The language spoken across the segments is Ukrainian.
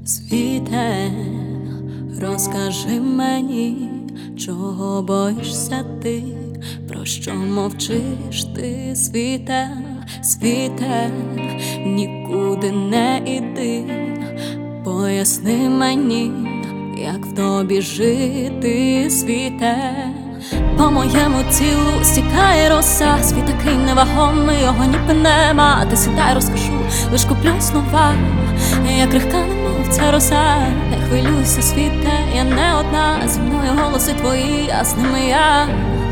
Світе, розкажи мені, чого боїшся ти, про що мовчиш ти, світе, світе, нікуди не іди, поясни мені, як в тобі жити, світе. По моєму тілу стікає роса, світ такий невагомий, його ніби нема. Ти сідай, розкажу, лиш куплю слова, я крихка, немов ця роса. Не хвилюйся, світе, я не одна, зі мною голоси твої, а з ними я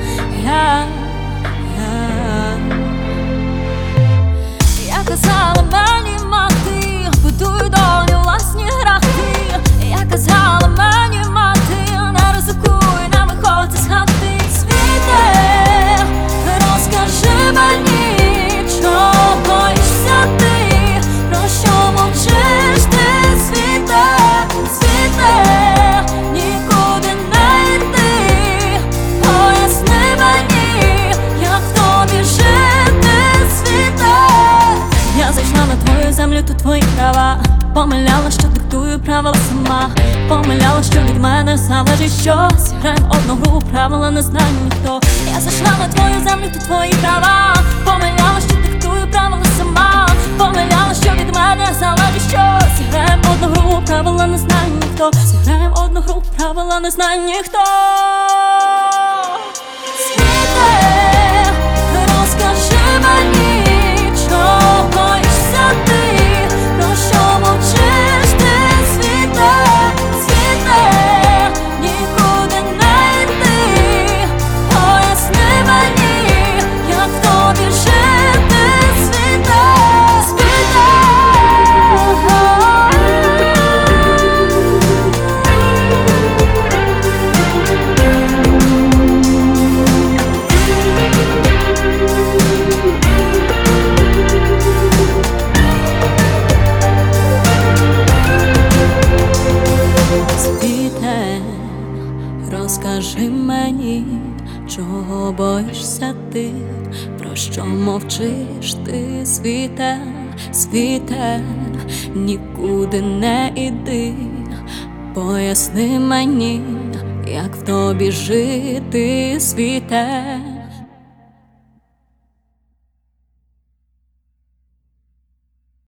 казала мені мати, будуй долю власні грахи. Я казала мені мати, не ризикуй, не виходь з хати. Світе, розкажи мені, чого боїшся ти, про що мовчиш ти, світе, світе, нікуди не йди, поясни мені, як в тобі жити, світе. Я зайшла на твою землю, тут твої права, помиляла, що диктую правила сама, помиляла, що від мене залежить щось. Граєм одну гру, правила не знає ніхто. Я зайшла на твою землю, тут твої права, помиляла, що диктую правила сама, помиляла, що від мене залежить щось. Граєм одну гру, правила не знає ніхто. Граєм одну гру, правила не знає ніхто. Світе, розкажи мені, чого боїшся ти, про що мовчиш ти, світе, світе, нікуди не йди, поясни мені, як в тобі жити, світе, світе. Світе, розкажи мені, чого боїшся ти, про що мовчиш ти, світе, світе, нікуди не іди, поясни мені, як в тобі жити, світе.